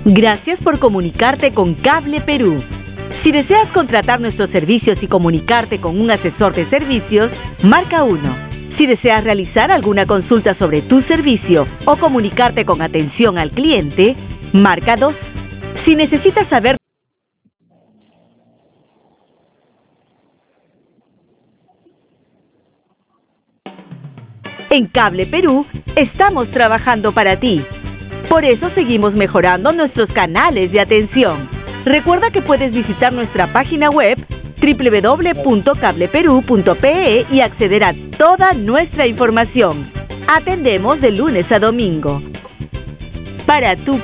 Gracias por comunicarte con Cable Perú. Si deseas contratar nuestros servicios y comunicarte con un asesor de servicios, marca 1. Si deseas realizar alguna consulta sobre tu servicio o comunicarte con atención al cliente, marca 2. Si necesitas saber en Cable Perú, estamos trabajando para ti. Por eso seguimos mejorando nuestros canales de atención. Recuerda que puedes visitar nuestra página web www.cableperu.pe y acceder a toda nuestra información. Atendemos de lunes a domingo. Para tu